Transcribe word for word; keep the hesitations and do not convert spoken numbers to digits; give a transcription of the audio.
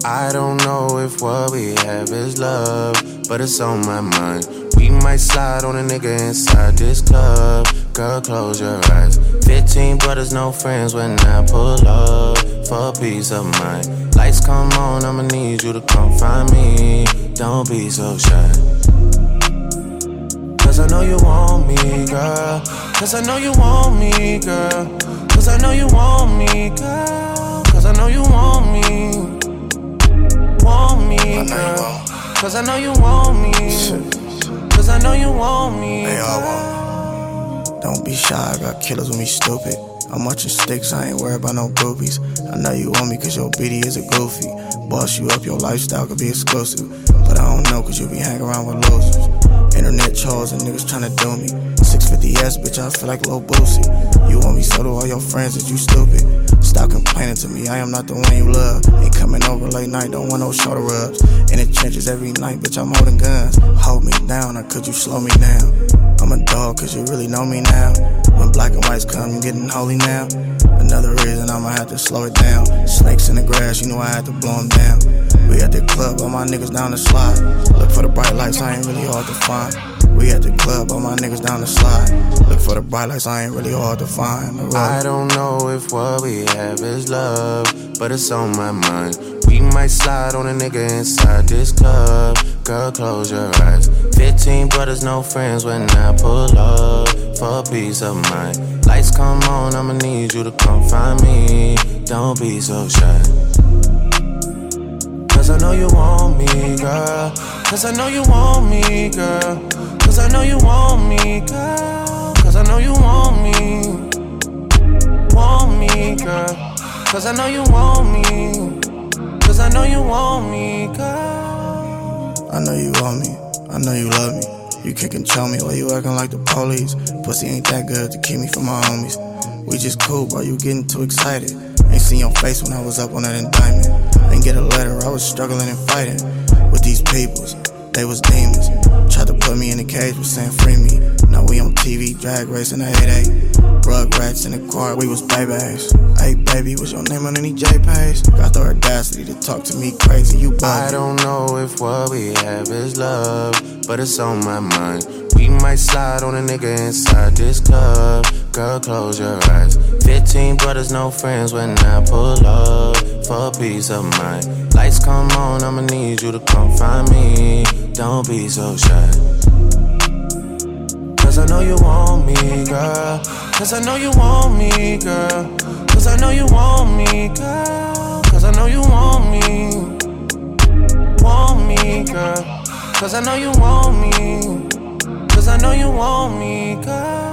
I don't know if what we have is love, but it's on my mind. We might slide on a nigga inside this club. Girl, close your eyes. Fifteen brothers, no friends when I pull up for peace of mind. Lights come on, I'ma need you to come find me. Don't be so shy. Cause I know you want me, girl. Cause I know you want me, girl. Cause I know you want me, girl. Cause I know you want me. Want me, girl. Cause I know you want me. Cause I know you want me. They all want me. Don't be shy, I got killers with me stupid. I'm watching sticks, I ain't worried about no groupies. I know you want me cause your B D is a goofy. Boss you up, your lifestyle could be exclusive. But I don't know cause you be hanging around with losers. Internet trolls and niggas tryna do me. six fifty S, bitch, I feel like Lil Boosie. You want me so do all your friends that you stupid. Stop complaining to me, I am not the one you love. Ain't coming over late night, don't want no shoulder rubs. In the trenches every night, bitch, I'm holding guns. Hold me down, or could you slow me down? I'm a dog, cause you really know me now. When black and whites come, you getting holy now. Another reason I'ma have to slow it down. Snakes in the grass, you know I had to blow them down. We at the club, all my niggas down the slide. Look for the bright lights, I ain't really hard to find. We at the club, all my niggas down the slide. Look for the bright lights, I ain't really hard to find. I don't know if what we have is love, but it's on my mind. We might slide on a nigga inside this club. Girl, close your eyes. Fifteen brothers, no friends when I pull up for peace of mind. Lights come on, I'ma need you to come find me. Don't be so shy. Cause I know you want me, girl. Cause I know you want me, girl. Cause I know you want me, girl. Cause I know you want me. Want me, girl. Cause I know you want me. Cause I know you want me, girl. I know you want me, I know you love me. You can't control me, why you acting like the police? Pussy ain't that good to keep me from my homies. We just cool, bro, you getting too excited. Ain't seen your face when I was up on that indictment. Ain't get a letter, I was struggling and fighting with these peoples, they was demons. Tried to put me in a cage, was saying free me. Now we on T V, drag racing eight eight. Rugrats in the car, we was babies. Hey baby, what's your name on any J-Page? Got the audacity to talk to me crazy, you bugging. I don't know if what we have is love, but it's on my mind. We might slide on a nigga inside this club. Girl, close your eyes. Fifteen brothers, no friends when I pull up for peace of mind. Lights come on, I'ma need you to come find me. Don't be so shy. Cause I know you want me, girl. Cause I know you want me, girl. Cause I know you want me, girl. Cause I know you want me. Want me, girl. Cause I know you want me. Cause I know you want me, girl.